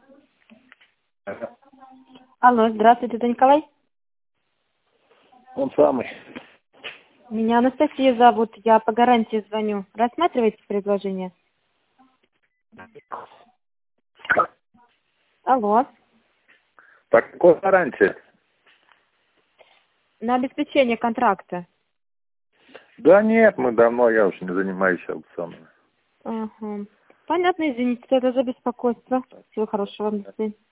Алло, здравствуйте, это Николай? Он самый. Меня Анастасия зовут, я по гарантии звоню. Рассматриваете предложение? Алло, По какой гарантии? на обеспечение контракта. Да нет, мы давно, я уже не занимаюсь аукционами. Ага. Понятно, извините, это за беспокойство. Всего хорошего вам, до свидания.